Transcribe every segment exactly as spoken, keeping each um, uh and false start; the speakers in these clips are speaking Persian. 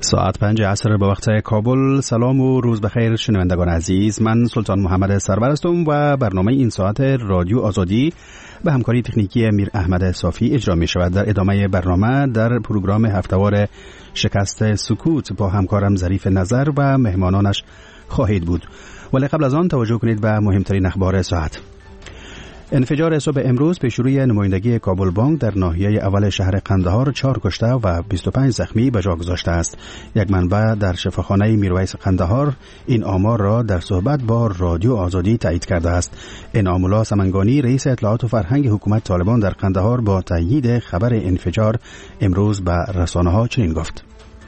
ساعت پنج عصر به وقت کابل. سلام و روز بخیر شنوندگان عزیز، من سلطان محمد سرور هستم و برنامه این ساعت رادیو آزادی به همکاری تکنیکی میر احمد صافی اجرا می شود. در ادامه برنامه در پروگرام هفته‌وار شکست سکوت با همکارم ظریف نظر و مهمانانش خواهید بود، ولی قبل از آن توجه کنید به مهمترین اخبار ساعت. انفجار صبح امروز پیش روی نمایندگی کابل بانک در ناحیه اول شهر قندهار چهار کشته و بیست و پنج زخمی به جا گذاشته است. یک منبع در شفاخانه میرویس قندهار این آمار را در صحبت با رادیو آزادی تایید کرده است. انعام الله سمنگانی رئیس اطلاعات و فرهنگ حکومت طالبان در قندهار با تایید خبر انفجار امروز به رسانه‌ها چنین گفت: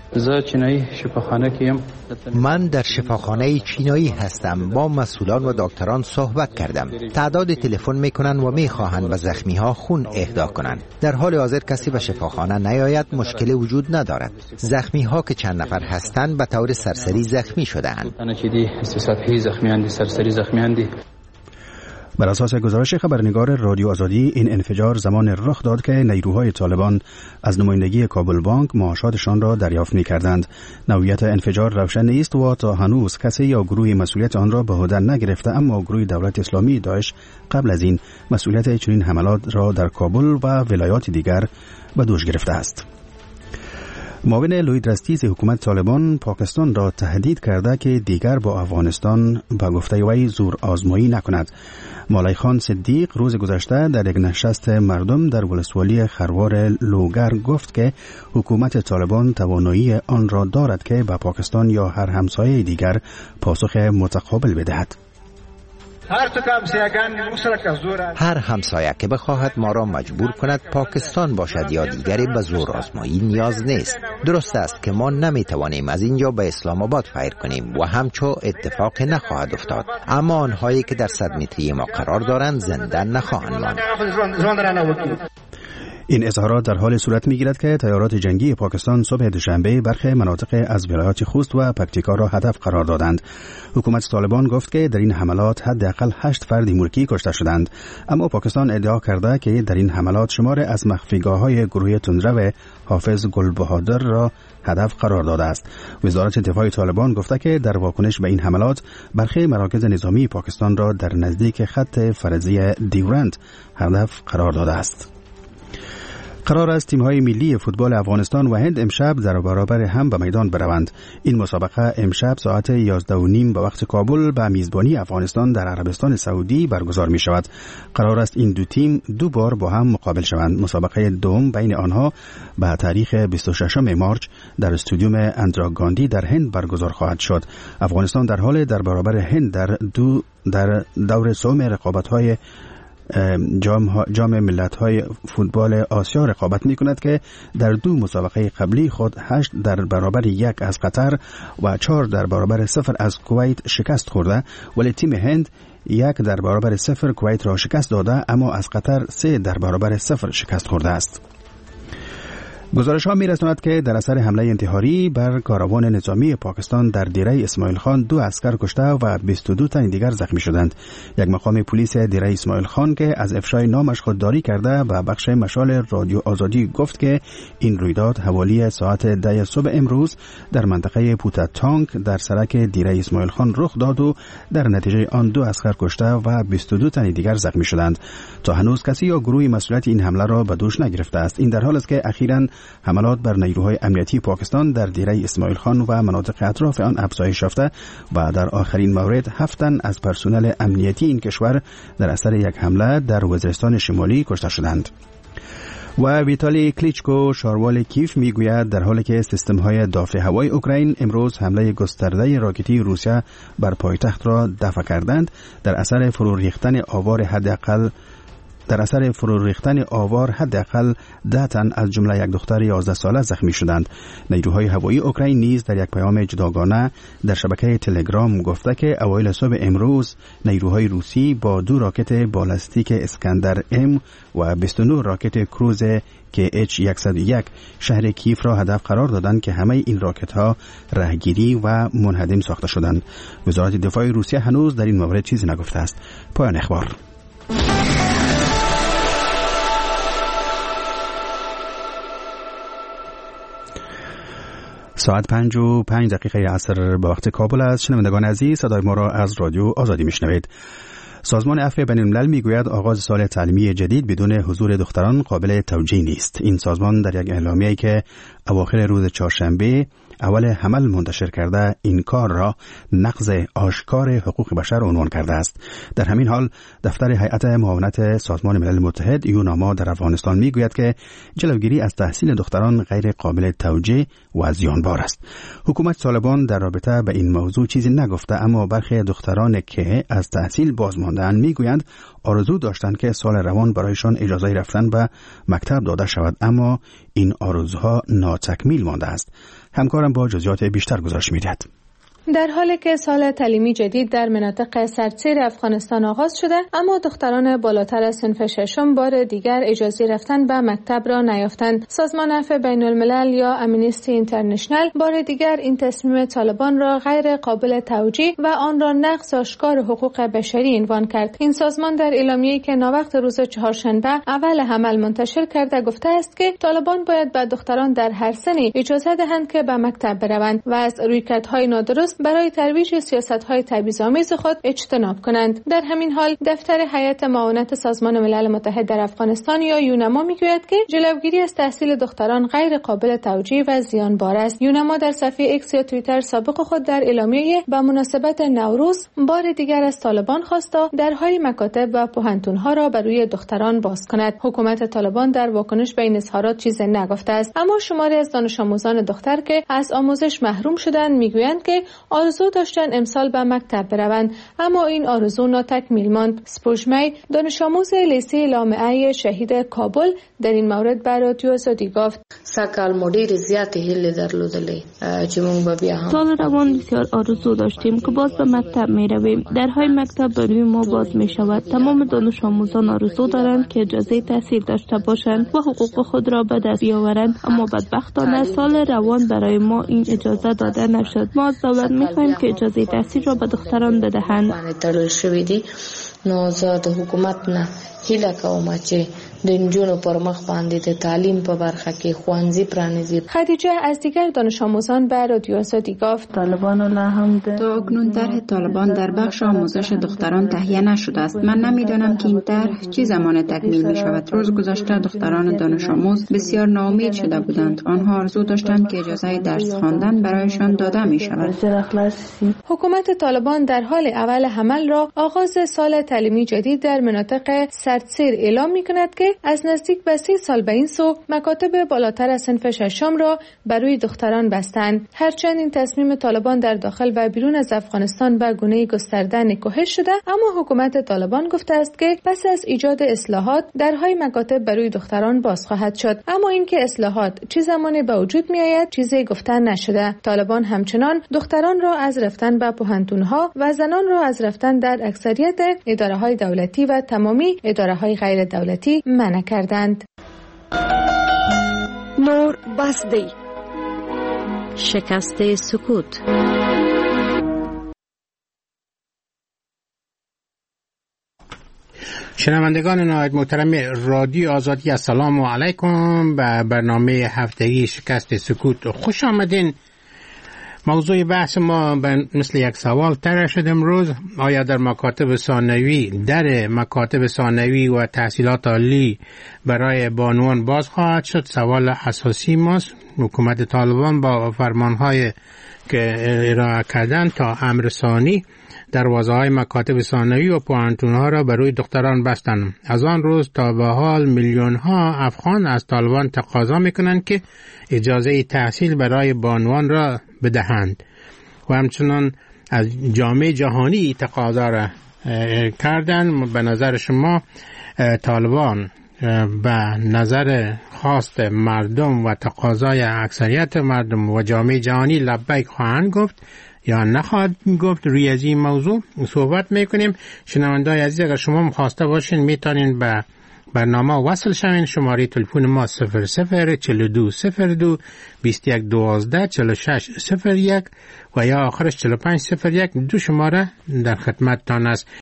من در شفاخانه چینایی هستم. با مسئولان و دکتران صحبت کردم. تعداد تلفن میکنن و میخواهند به زخمی ها خون اهدا کنند. در حال حاضر کسی به شفاخانه نیاید مشکلی وجود ندارد. زخمی ها که چند نفر هستند به طور سرسری زخمی شده‌اند. بر اساس گزارش خبرنگار رادیو آزادی این انفجار زمان رخ داد که نیروهای طالبان از نمایندگی کابل بانک معاشاتشان را دریافت می‌کردند. نوعیت انفجار روشن نیست و تا هنوز کسی یا گروهی مسئولیت آن را به عهده نگرفته، اما گروه دولت اسلامی داعش قبل از این مسئولیت چنین حملات را در کابل و ولایات دیگر به دوش گرفته است. معاون لوید رستیز حکومت طالبان پاکستان را تهدید کرده که دیگر با افغانستان به گفته وی زور آزمایی نکند. مولای خان صدیق روز گذشته در یک نشست مردم در ولسوالی خروار لوگر گفت که حکومت طالبان توانایی آن را دارد که به پاکستان یا هر همسایه دیگر پاسخ متقابل بدهد. هر همسایه که بخواهد ما را مجبور کند پاکستان باشد یا دیگری به زور آزمایی نیاز نیست. درست است که ما نمیتوانیم از اینجا به اسلام آباد فیر کنیم و همچو اتفاق نخواهد افتاد، اما آنهایی که در صد متری ما قرار دارند زنده نخواهند ماند. این اظهارات در حال صورت می‌گیرد که تیارات جنگی پاکستان صبح دوشنبه برخی مناطق از ولایات خوست و پکتیکا را هدف قرار دادند. حکومت طالبان گفت که در این حملات حداقل هشت فرد ملکی کشته شدند، اما پاکستان ادعا کرده که در این حملات شمار از مخفیگاه‌های گروه تندرو حافظ گلبهادر را هدف قرار داده است. وزارت دفاع طالبان گفته که در واکنش به این حملات برخی مراکز نظامی پاکستان را در نزدیک خط فرضی دیورند هدف قرار داده است. قرار است تیم‌های ملی فوتبال افغانستان و هند امشب در برابر هم به میدان بروند. این مسابقه امشب ساعت یازده و نیم به وقت کابل به میزبانی افغانستان در عربستان سعودی برگزار می شود. قرار است این دو تیم دو بار با هم مقابل شوند. مسابقه دوم بین آنها به تاریخ بیست و ششم مارچ در استادیوم اندرا گاندی در هند برگزار خواهد شد. افغانستان در حال در برابر هند در دو در دور سوم رقابت‌های جام جام ملت‌های فوتبال آسیا رقابت می‌کند که در دو مسابقه قبلی خود هشت در برابر یک از قطر و چهار در برابر صفر از کویت شکست خورده، ولی تیم هند یک در برابر صفر کویت را شکست داده، اما از قطر سه در برابر صفر شکست خورده است. گزارش ها می رساند که در اثر حمله انتحاری بر کاروان نظامی پاکستان در دیره اسماعیل خان دو عسکر کشته و بیست و دو تن دیگر زخمی شدند. یک مقام پلیس دیره اسماعیل خان که از افشای نامش خودداری کرده به بخش مشال رادیو آزادی گفت که این رویداد حوالی ساعت ده صبح امروز در منطقه پوتاتانک در سرک دیره اسماعیل خان رخ داد و در نتیجه آن دو عسکر کشته و بیست و دو تن دیگر زخمی شدند. تا هنوز کسی یا گروهی مسئولیت این حمله را به دوش نگرفته است. این در حالی است که اخیراً حملات بر نیروهای امنیتی پاکستان در دیره اسماعیل خان و مناطق اطراف آن افزایش یافته و در آخرین مورد هفت تن از پرسنل امنیتی این کشور در اثر یک حمله در وزیرستان شمالی کشته شدند. و ویتالی کلیچکو شاروال کیف میگوید در حالی که سیستم‌های دفاع هوایی اوکراین امروز حمله گسترده راکتی روسیه بر پایتخت را دفع کردند، در اثر فرو ریختن آوار حداقل در اثر فرو ریختن آوار حداقل ده تن از جمله یک دختر یازده ساله زخمی شدند. نیروهای هوایی اوکراین نیز در یک پیام جداگانه در شبکه تلگرام گفته که اوایل صبح امروز نیروهای روسی با دو راکت بالستیک اسکندر ام و بیست و نه راکت کروز که اچ صد و یک شهر کیف را هدف قرار دادند که همه این راکت ها راهگیری و منهدم ساخته شدند. وزارت دفاع روسیه هنوز در این مورد چیزی نگفته است. پایان اخبار. ساعت پنج و پنج دقیقه عصر به وقت کابل است. شنوندگان عزیز، صدای ما را از رادیو آزادی میشنوید. سازمان عفو بین الملل میگوید آغاز سال تعلیمی جدید بدون حضور دختران قابل توجیه نیست. این سازمان در یک اعلامیه‌ای که اواخر روز چهارشنبه اول حمل منتشر کرده این کار را نقض آشکار حقوق بشر عنوان کرده است. در همین حال دفتر هیئت معاونت سازمان ملل متحد یوناما در افغانستان میگوید که جلوگیری از تحصیل دختران غیر قابل توجیه و زیانبار است. حکومت طالبان در رابطه به این موضوع چیزی نگفته، اما برخی دختران که از تحصیل باز مانده‌اند میگویند آرزو داشتند که سال روان برایشان اجازه رفتن به مکتب داده شود، اما این آرزوها ناتکمیل مانده است. همکارم با جزئیات بیشتر گزارش می‌دهد. در حالی که سال تعلیمی جدید در مناطق سردسیر افغانستان آغاز شده، اما دختران بالاتر از صنف ششم بار دیگر اجازه رفتن به مکتب را نیافتند. سازمان عفو بین الملل یا امنیستی اینترنشنل بار دیگر این تصمیم طالبان را غیر قابل توجیه و آن را نقض آشکار حقوق بشری عنوان کرد. این سازمان در اعلامیه‌ای که ناوقت روز چهارشنبه اول حمل منتشر کرده گفته است که طالبان باید به دختران در هر سنی اجازه دهند که به مکتب بروند و از رویکردهای نادرست برای ترویج سیاست‌های تبعیض‌آمیز خود اجتناب کنند. در همین حال دفتر هیئت معاونت سازمان ملل متحد در افغانستان یا یوناما میگوید که جلوگیری از تحصیل دختران غیر قابل توجیه و زیانبار است. یوناما در صفحه ایکس یا توییتر سابق خود در اعلامیه به مناسبت نوروز بار دیگر از طالبان خواسته درهای مکاتب و پوهنتون‌ها را بر روی دختران باز کند. حکومت طالبان در واکنش به این اظهارات چیزی نگفته است، اما شماری از دانش آموزان دختر که از آموزش محروم شدند میگویند که آرزو داشتن امسال به مکتب بروند، اما این آرزو ناتکمیل ماند. سپوشمی دانش آموز لیسه لامعه شهید کابل در این مورد بر رادیو آزادی گفت: سکال مدیر زیات هیل درلودلی چې مونږ به بیا هم سال روان بسیار آرزو داشتیم که باز به مکتب می رویم. درهای مکتب برای ما باز می شود. تمام دانش آموزان آرزو دارند که اجازه تحصیل داشته باشند و حقوق خود را به دست بیاورند، اما بدبختانه سال روان برای ما این اجازه داده نشد. ما از دولت می‌خواهیم که اجازه تحصیل را به دختران بدهند. نو زه د حکومت نه هیله کوم چې د نجونو پر مخ باندې د تعلیم په برخه کې ښوونځي پرانیزي. خدیجه از دیگر دانش آموزان به رادیو آزادی گفت: طالبان لا هم تا اکنون طرح طالبان در بخش آموزش دختران تهیه نشده است. من نمیدانم که این طرح چه زمان تکمیل می شود. روز گذشته دختران دانش آموز بسیار ناامید شده بودند. آنها آرزو داشتند که اجازه درس خواندن برایشان داده می شود. حکومت طالبان در حال اول حمل را آغاز سال تعلیمی جدید در مناطق سردسیر اعلام می کند که از نزدیک به سی سال به این سو مکاتب بالاتر از صنف ششم را برای دختران بستند. هرچند این تصمیم طالبان در داخل و بیرون از افغانستان به گونه گسترده نکوهش شده، اما حکومت طالبان گفته است که پس از ایجاد اصلاحات درهای مکاتب برای دختران باز خواهد شد، اما اینکه اصلاحات چه زمانی به وجود می آید چیزی گفته نشده. طالبان همچنان دختران را از رفتن به پوهنتون‌ها و زنان را از رفتن در اکثریت اداره‌های دولتی و تمامی اداره‌های غیر دولتی منع کردند. نور بسدی شکست سکوت. شنوندگان نهایت محترم رادیو آزادی، السلام علیکم. به برنامه هفتگی شکست سکوت خوش آمدین. موضوع بحث ما مثل یک سوال طرح شد امروز: آیا در مکاتب ثانوی در مکاتب ثانوی و تحصیلات عالی برای بانوان باز خواهد شد؟ سوال اساسی ماست. حکومت طالبان با فرمانهای که ارائه کردن تا امر ثانی دروازه‌های مکاتب ثانوی و پوهنتون‌ها را برای دختران بستند. از آن روز تا به حال میلیون‌ها افغان از طالبان تقاضا می‌کنند که اجازه تحصیل برای بانوان را بدهند و همچنان از جامعه جهانی تقاضا را کردن. به نظر شما طالبان به نظر خواست مردم و تقاضای اکثریت مردم و جامعه جهانی لبیک خواهند گفت یا نخواهد گفت؟ روی از این موضوع صحبت میکنیم. شنونده‌های عزیز، اگر شما خواسته باشین میتونین به برنامه وصل شوین. شماره تلفن ما صفر صفر چهل و دو صفر دو بیست و یک دوازده چهل و شش صفر یک و یا آخرش چهل و پنج صفر یک. دو شماره در خدمتتان است.